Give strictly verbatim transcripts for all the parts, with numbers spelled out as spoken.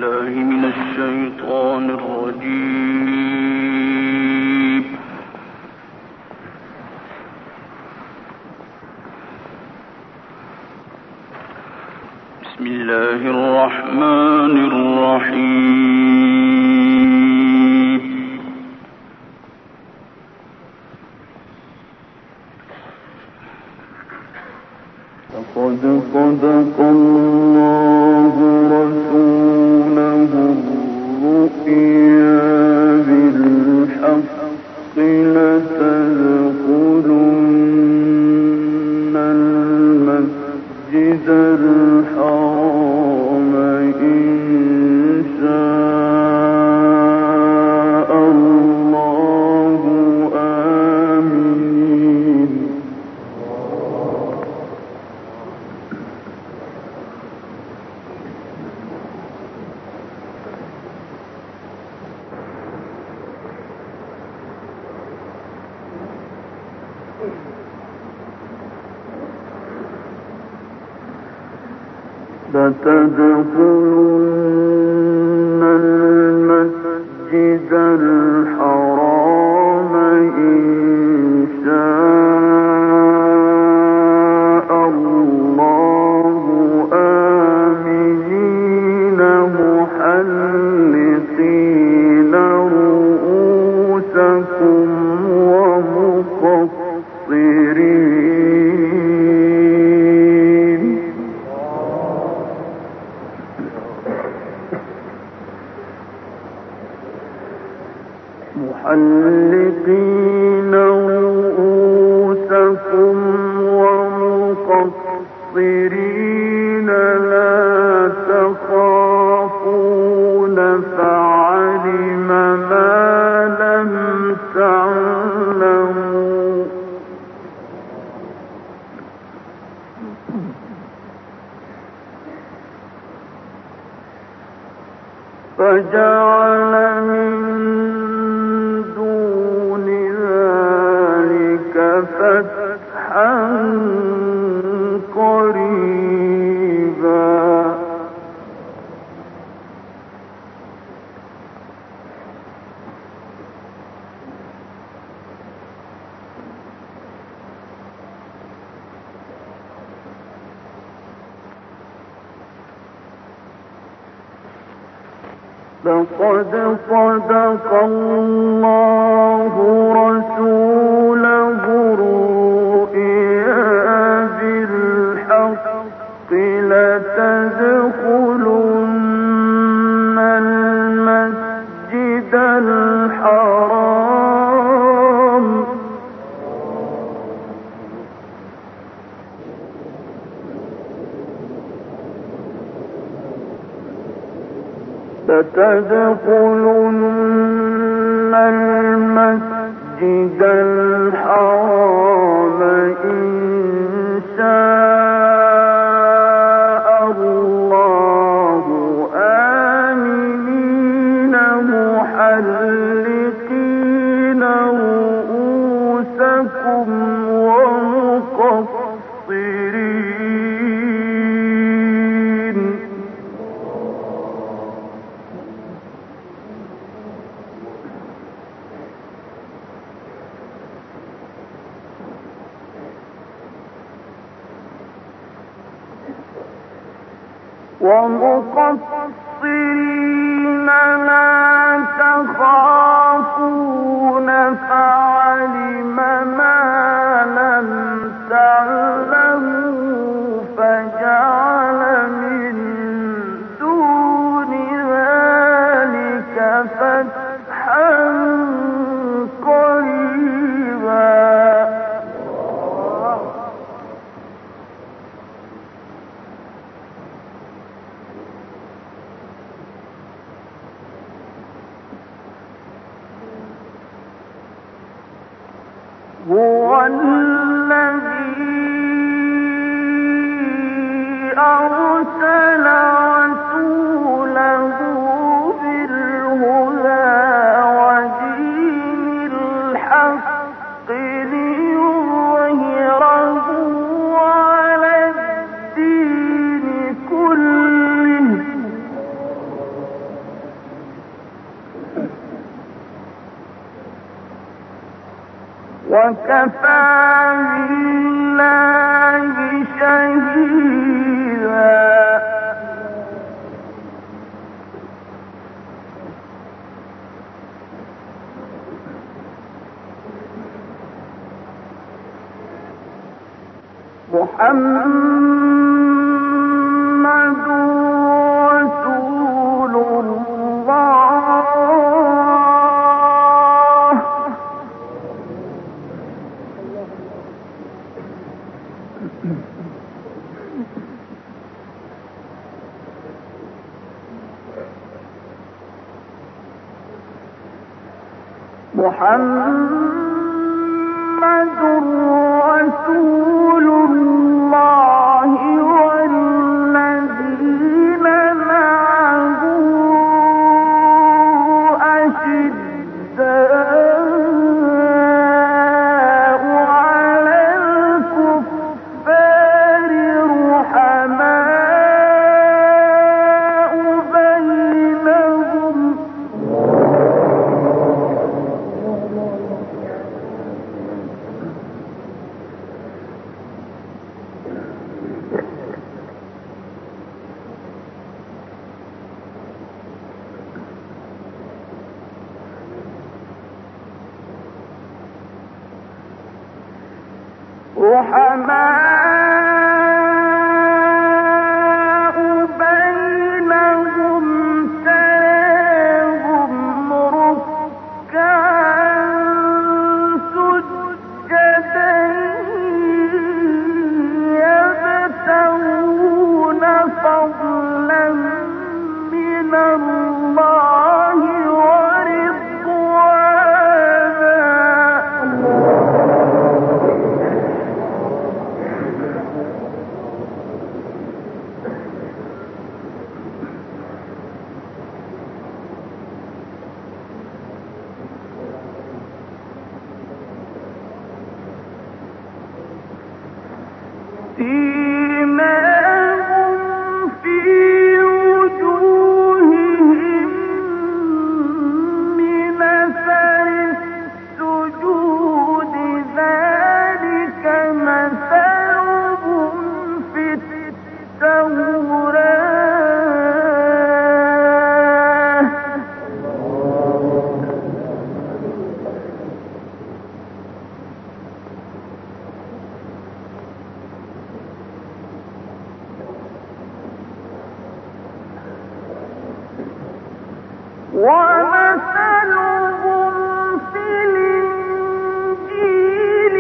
بالله من الشيطان الرجيم. بسم الله الرحمن الرحيم. لقد صدق الله رسوله الرؤيا بالحق لتدخلن المسجد الحرام إن شاء الله آمين. لتدخلن المسجد الحرام إن شاء الله آمنين محلقين رؤوسكم ومقصرين محلقين رؤوسكم ومقصرين لا تخافون فعلم ما لم تعلموا فجعل من فتحا قريبا. لقد صدق الله رسوله الرؤيا بالحق لتدخلن المسجد الحرام لتدخلن المسجد الحرام إن شاء الله آمنين محلقين رؤوسكم ومقصرين ومقصرين لا تخافون فعلم ما لم تعلموا فجعل من دون ذلك فتحا قريبا. هو الذي أرسل رسوله بالهدى ودين الحق ليظهره على الدين كله وكفى بالله شهيدا. محمد رسول الله محمد رسول الله والذين معه أشداء على الكفار رحماء بينهم رحماء بينهم تراهم ركعا سجدا يبتغون فضلا من الله سيماهم في وجوههم من أثر السجود ذلك مثلهم في التوراة ومثلهم في الإنجيل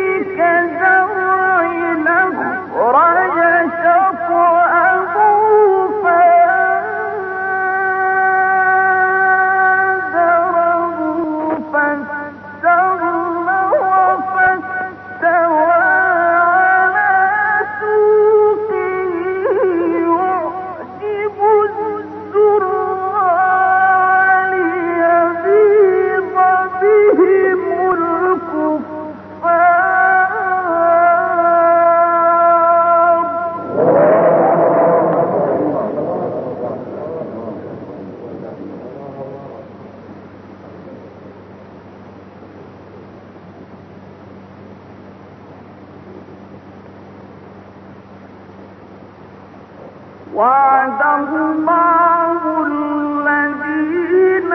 كزرع أخرج شطأه فآزره فاستغلظ فاستوى على سوقه يعجب الزراع ليغيظ بهم الكفار. وعد الله الذين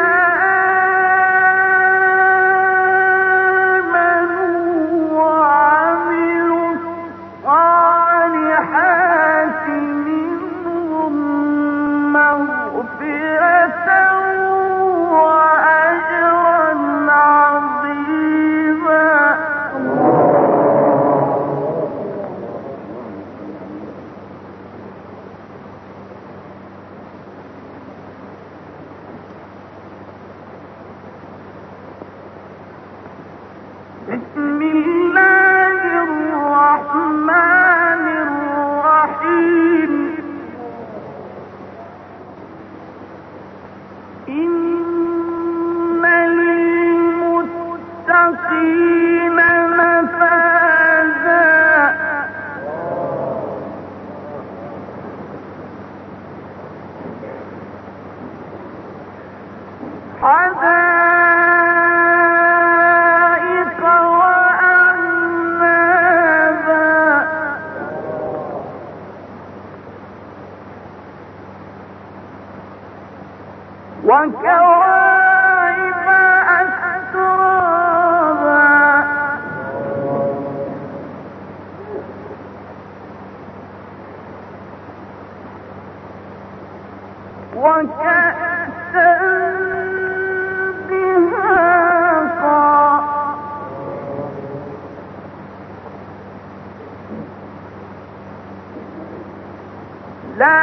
آمنوا وعملوا الصالحات منهم مغفرة وأجرا عظيما. بسم الله الرحمن الرحيم وكواعب أترابا وكأسا دهاقا لا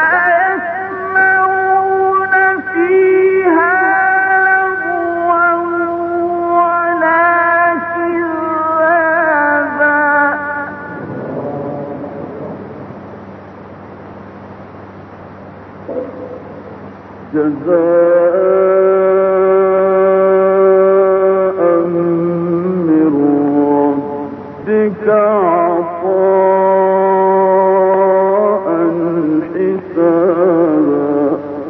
يسمعون فيها لغوا ولا كذابا جزاء من ربك عطاء حسابا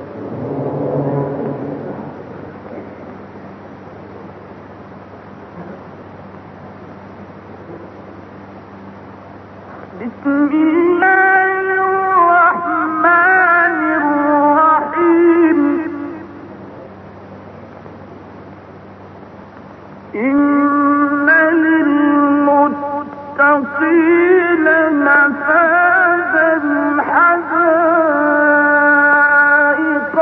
بسم الله الرحمن الرحيم إن للمتقين مفازا حدائق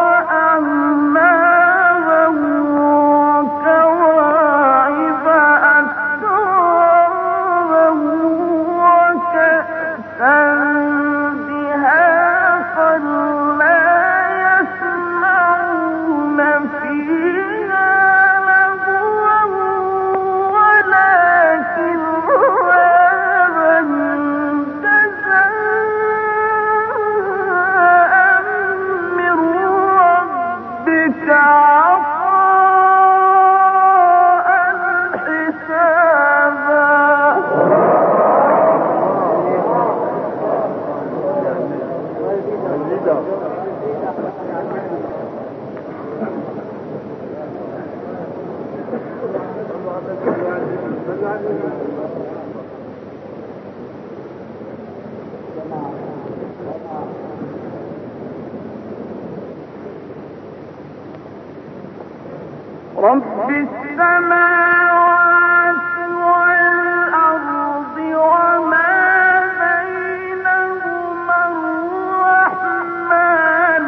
وأعنابا وكواعب أترابا وكأسا دهاقا لا يسمعون فيها لغوا ولا كذابا جزاء من ربك عطاء حسابا رب السماوات والأرض وما بينهما الرحمن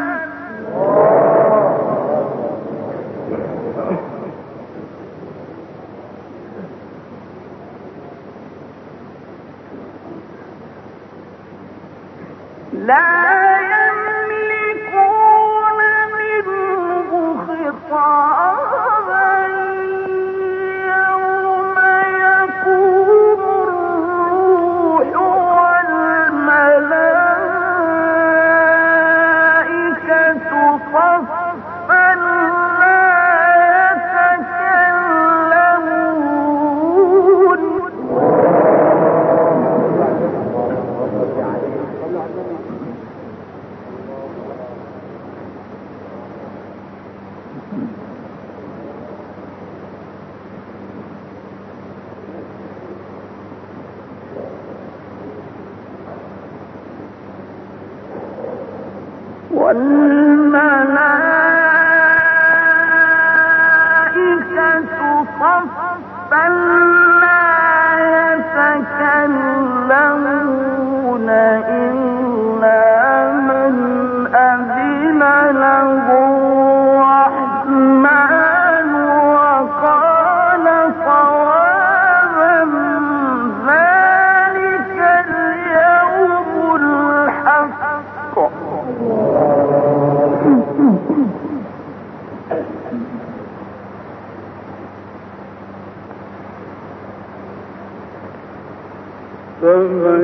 لا يملكون منه خطابا يوم يقوم الروح والملائكة صفا لا يتكلمون والملائكة صفا لا يتكلمون إلا من أذن له الرحمن وقال صوابا ذلك اليوم الحق فمن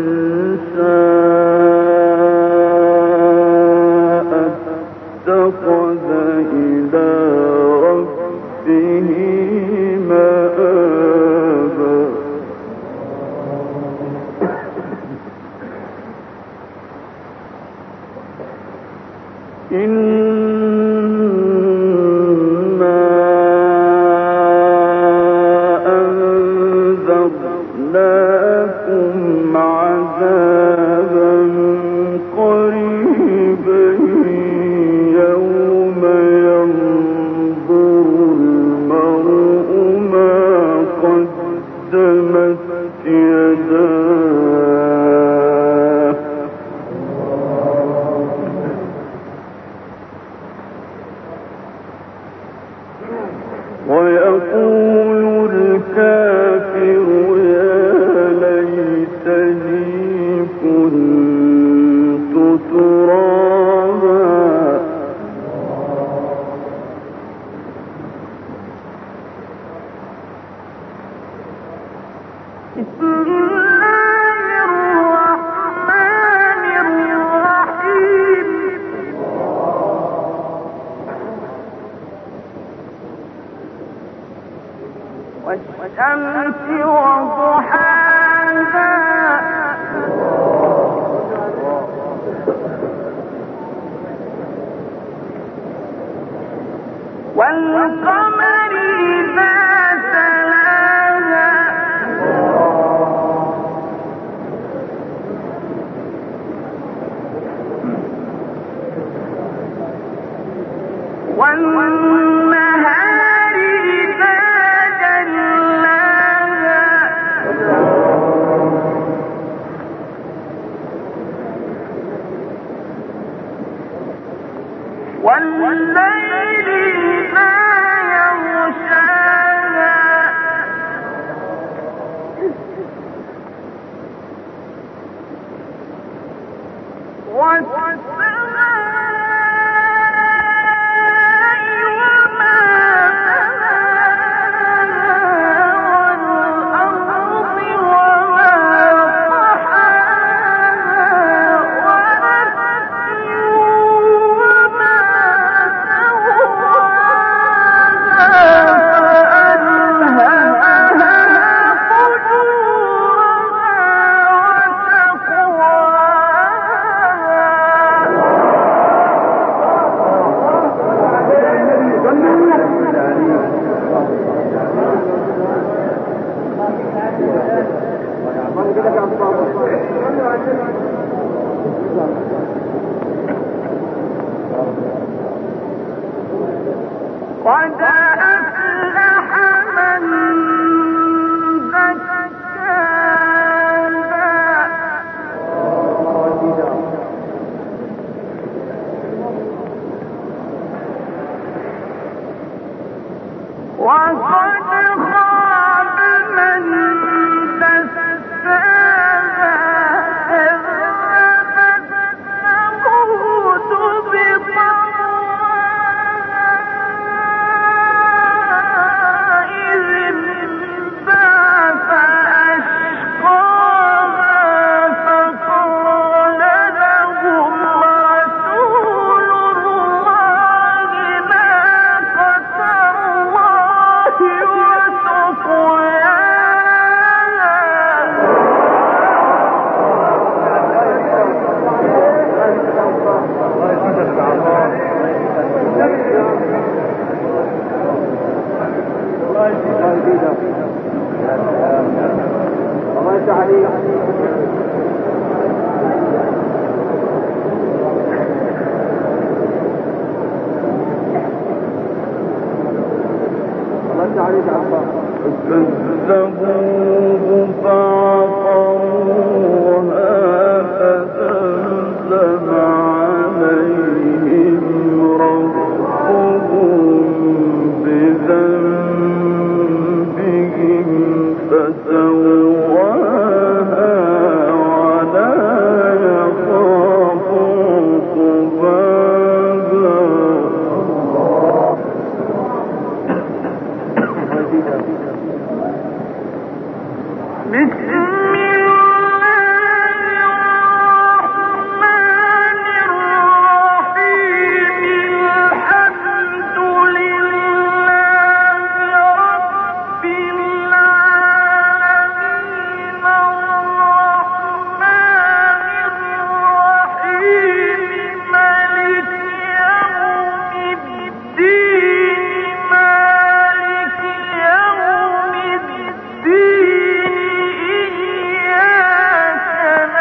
شاء اتخذ إلى ربه مآبا إنا أنذرناكم عذابا قريبا يوم والنهار إذا جلاها والليل إذا يغشاها قد أفلح من زكاها وقد خاب من دساها كذبت ثمود بطغواها إذ انبعث أشقاها فقال لهم رسول الله ناقة الله وسقياها فكذبوه فعقروها فدمدم عليهم ربهم بذنبهم فسواها ولا يخاف عقباها. بسم الله الرحمن الرحيم الحمد لله رب العالمين الرحمن الرحيم مالك يوم الدين مالك يوم الدين إياك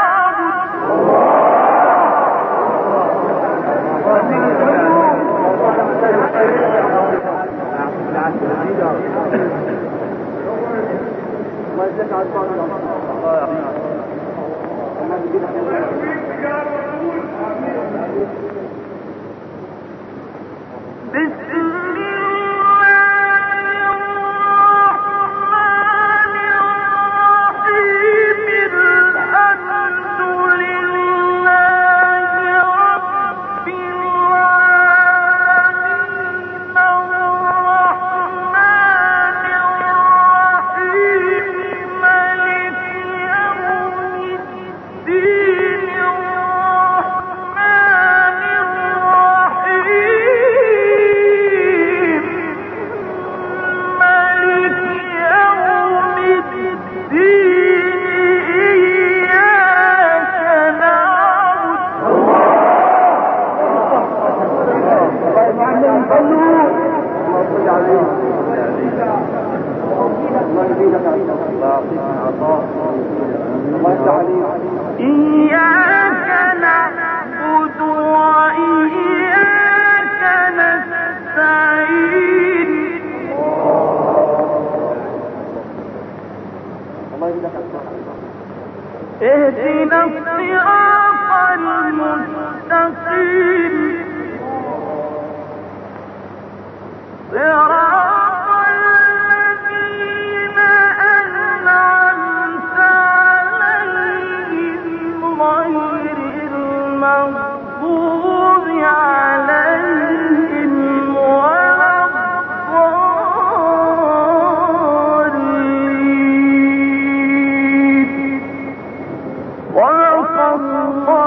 بسم الله الرحمن الرحيم الحمد لله رب العالمين الرحمن الرحيم مالك يوم الدين المغضوب عليهم ولا الضالين. صدق الله